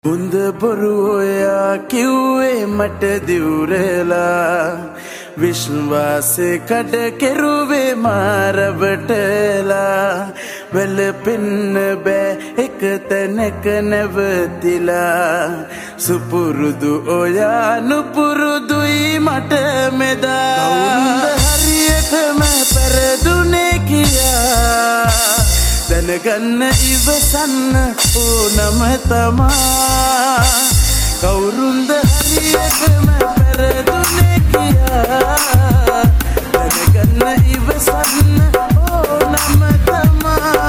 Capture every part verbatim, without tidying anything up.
උඳ බොරුවයා කිව්වේ මට දිවුරලා විශ්වාසේ කඩ කෙරුවේ මාරවටලා වැළපෙන්න බෑ එක තැනක නැවතිලා සුපුරුදු ඔයා නුපුරුදුයි මට මෙදා කවුරුද හරියටම පෙරදුනේ කියා දැනගන්න ඉවසන්න ඕනම තමා කවුරුන්ද හරියටම පෙරදුනේ කියා දැනගන්න ඉවසන්න ඕනම තමා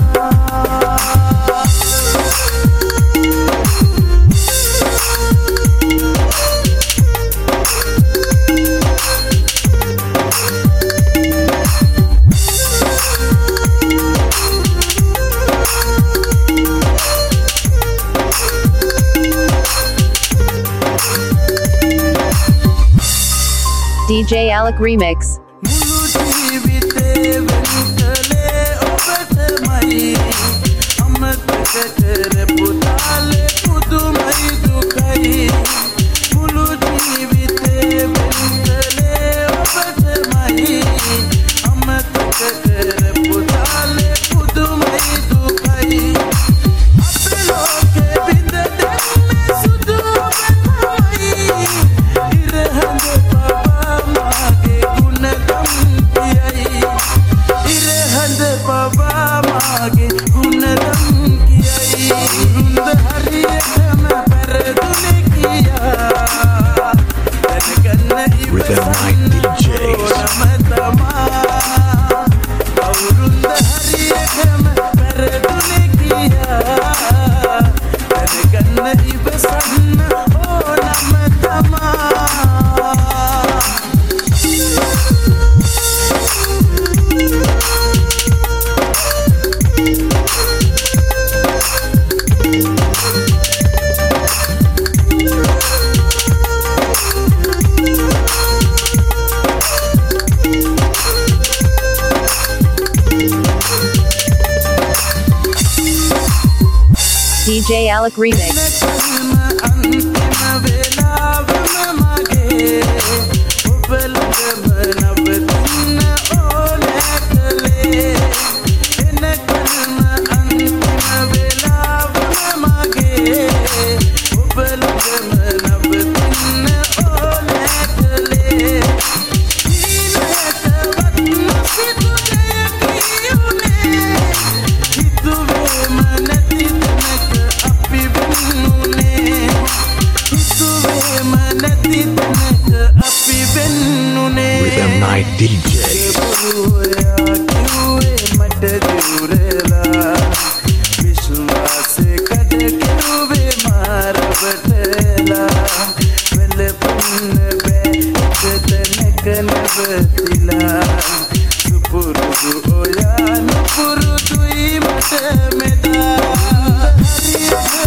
D J Alec Remix. D J Alec Remix. Rhythm Night D J. Supuru oya nupuru tui mate meda